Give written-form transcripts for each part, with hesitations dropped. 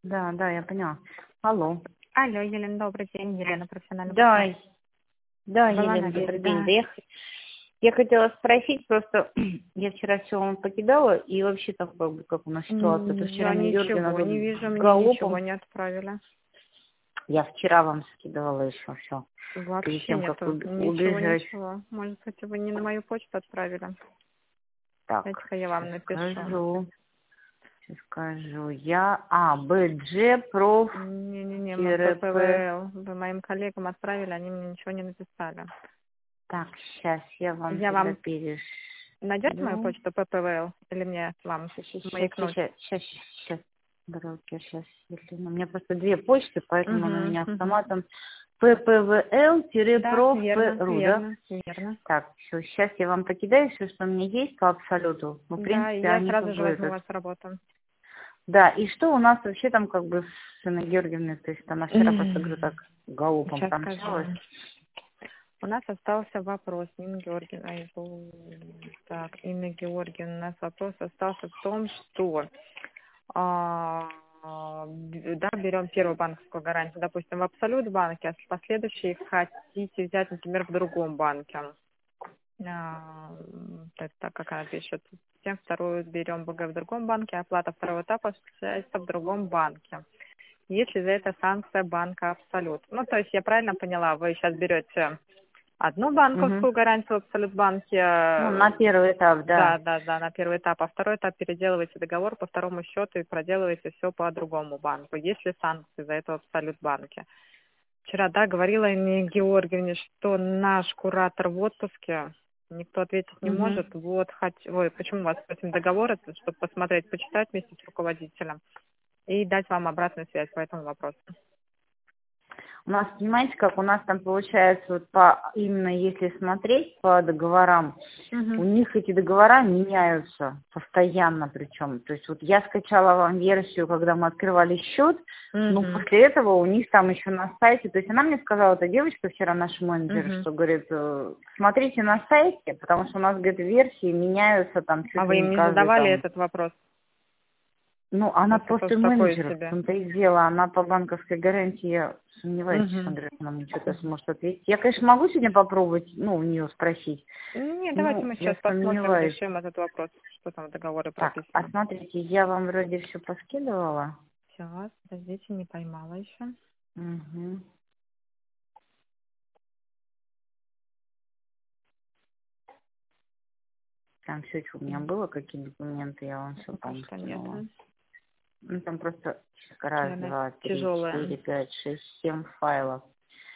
Да, да, я поняла. Алло. Алло, Елена, добрый день. Елена, профессиональный Да, партнер. да, Была Елена, на добрый линии, день. да. Да я хотела спросить, просто я вчера все вам покидала, и вообще там как у нас ситуация, то вчера Я мне ничего Георгиевна не тут вижу, мне ничего галопом, не отправили. я вчера вам скидывала еще все, перед Вообще тем, как нету. Ничего, убежать. ничего. Может быть, вы не на мою почту отправили? Так, Дайте-ка я вам сейчас напишу. скажу. БДЖ проф Не-не-не, мы П. ППВЛ. Вы моим коллегам отправили, они мне ничего не написали. Так, сейчас я вам Я тогда вам... перешлю. Найдете мою почту ППВЛ? Или мне вам маякнуть? Сейчас, брокер, сейчас, Елена. У меня просто две почты, поэтому она у меня автоматом Да, верно, ppvl-prof.ru, да? верно, верно. Так, все, сейчас я вам покидаю все, что у меня есть по абсолюту. Ну, в Да, и принципе, я они сразу как же бы возьму этот... вас с работы. Да, и что у нас вообще там как бы с Инной Георгиевной, то есть она вчера просто, говорю, так галопом Сейчас промчалась. скажу. У нас остался вопрос, Инна Георгиевна, так, Инна Георгиевна, у нас вопрос остался в том, что да, берем первую банковскую гарантию, допустим, в Абсолют банке, а последующие хотите взять, например, в другом банке. Это как она пишет. Затем вторую берем БГ в другом банке, оплата второго этапа осуществляется в другом банке. Если за это санкция банка Абсолют. Ну, то есть я правильно поняла, вы сейчас берете одну Угу. банковскую гарантию в Абсолют-банке, Ну, на первый этап, да. да, на первый этап, а второй этап переделываете договор по второму счету и проделываете все по другому банку. Есть ли санкции за это в Абсолют-банке? Вчера, да, говорила Инне Георгиевне, что наш куратор в отпуске, никто ответить не Угу. может. Вот, почему вас просим договор, это чтобы посмотреть, почитать вместе с руководителем и дать вам обратную связь по этому вопросу. У нас, понимаете, как у нас там получается, вот именно если смотреть по договорам, у них эти договора меняются постоянно причем. То есть вот я скачала вам версию, когда мы открывали счет, но после этого у них там еще на сайте, то есть она мне сказала, эта девочка вчера, наш менеджер, что говорит, смотрите на сайте, потому что у нас, говорит, версии меняются там чуть А ли вы не им не каждый задавали там. этот вопрос? Ну, она Это просто тоже такое менеджер, в себе. том-то и дело. Она по банковской гарантии, я сомневаюсь, что она мне что-то сможет ответить. Я, конечно, могу сегодня попробовать, ну, у нее спросить. Нет, давайте Ну, мы я сейчас посмотрим, сомневаюсь. решим этот вопрос, что там в договоре Так, а прописано. смотрите, я вам вроде все поскидывала. Сейчас, подождите, не поймала еще. Угу. Там все, что у меня было, какие документы, я вам все, Пока по-моему, что нет. скинула. Ну, там просто раз, Она два, три, тяжелая. четыре, пять, шесть, 7 файлов.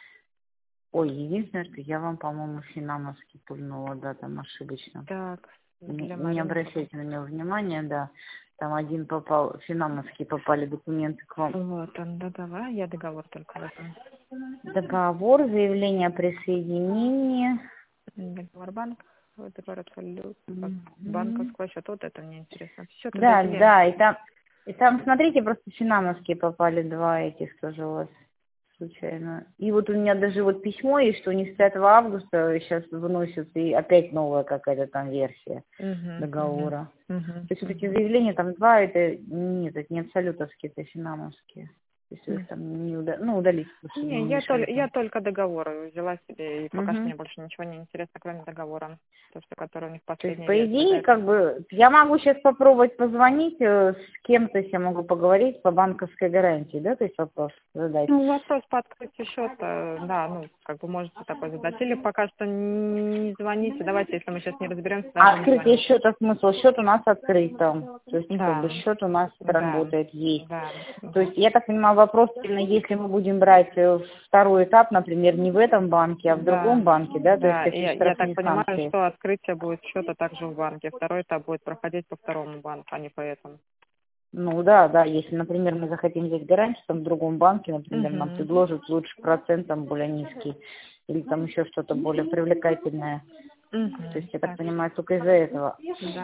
Ой, единственное, что я вам, по-моему, финамовский пульнула, да, там ошибочно. Так, для Не Марины. обращайте на него внимания, да. Там один попал, финамовские попали документы к вам. Вот он, договор, я договор только возьму. Договор, заявление о присоединении. Договор банк, вот договор абсолют, Мгм. банковского счета, вот это мне интересно. Все, тогда Да, Елена. да, и там, смотрите, просто финамовские попали два этих тоже у вас случайно. И вот у меня даже вот письмо есть, что у них с 5 августа сейчас выносится и опять новая какая-то там версия договора. То есть вот эти заявления, там два, это нет, это не абсолютовские, это финамовские. Если вы их там не удалите, чтобы Не, не мешали я там. только договор взяла себе, и пока что Мгм. мне больше ничего не интересно, кроме договора. То, что который у них То есть, последняя по версия. идее, Да. как бы, я могу сейчас попробовать позвонить с кем-то, если я могу поговорить по банковской гарантии, да, то есть вопрос задать. Ну, вопрос по открытию счета, да, ну, как бы можете такой задать. Или пока что не звоните, давайте, если мы сейчас не разберемся, А даже не открытие звоните. счета смысл? Счет у нас открыт там. То есть, как бы, Да, счет у нас да, работает, есть. да, То да. есть, я так понимаю, вопрос именно, если мы будем брать второй этап, например, не в этом банке, а в другом Да, банке, да, то есть да, какие я так штрафные понимаю, санкции. что открытие будет счета также в банке. Второй этап будет проходить по второму банку, а не по этому. Ну да, да, если, например, мы захотим взять гарантию там в другом банке, например, нам предложат лучше процент там более низкий, или там еще что-то более привлекательное. То есть, я так Так, понимаю, только из-за этого.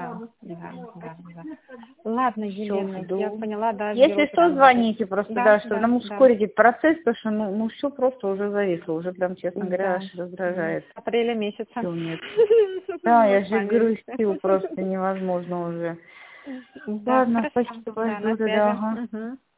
да. Ладно, Все, Елена, я жду. поняла, да, Если беру что, прям запись. звоните просто, Да, да, чтобы да, нам да, ускорить этот процесс, потому что, ну все просто уже зависло, уже прям, честно говоря, да. аж раздражает. С апреля месяца. Сил нет. Да, Мы я с же вами. грустил, просто невозможно уже. Да, Ладно, хорошо. спасибо, Да, на жду тогда, связи. ага.